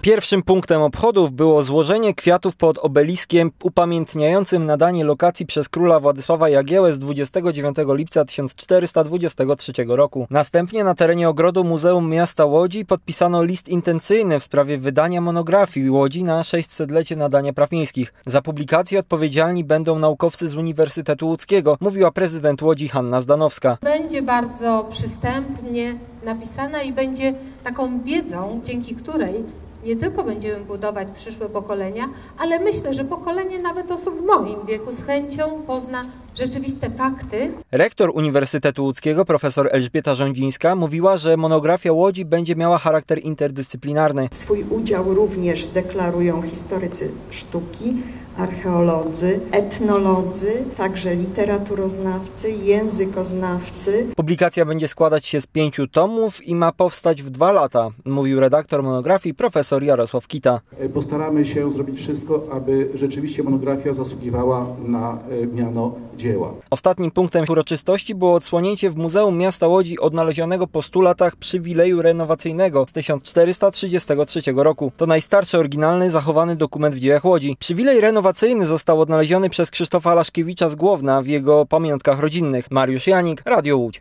Pierwszym punktem obchodów było złożenie kwiatów pod obeliskiem upamiętniającym nadanie lokacji przez króla Władysława Jagiełłę z 29 lipca 1423 roku. Następnie na terenie ogrodu Muzeum Miasta Łodzi podpisano list intencyjny w sprawie wydania monografii Łodzi na 600-lecie nadania praw miejskich. Za publikację odpowiedzialni będą naukowcy z Uniwersytetu Łódzkiego, mówiła prezydent Łodzi Hanna Zdanowska. Będzie bardzo przystępnie napisana i będzie taką wiedzą, dzięki której nie tylko będziemy budować przyszłe pokolenia, ale myślę, że pokolenie nawet osób w moim wieku z chęcią pozna rzeczywiste fakty. Rektor Uniwersytetu Łódzkiego profesor Elżbieta Rządzińska mówiła, że monografia Łodzi będzie miała charakter interdyscyplinarny. Swój udział również deklarują historycy sztuki, archeolodzy, etnolodzy, także literaturoznawcy, językoznawcy. Publikacja będzie składać się z 5 tomów i ma powstać w 2 lata, mówił redaktor monografii profesor Jarosław Kita. Postaramy się zrobić wszystko, aby rzeczywiście monografia zasługiwała na miano dzieła. Ostatnim punktem uroczystości było odsłonięcie w Muzeum Miasta Łodzi odnalezionego po 100 latach przywileju renowacyjnego z 1433 roku. To najstarszy oryginalny zachowany dokument w dziejach Łodzi. Przywilej renowacyjny został odnaleziony przez Krzysztofa Laszkiewicza z Głowna w jego pamiątkach rodzinnych. Mariusz Janik, Radio Łódź.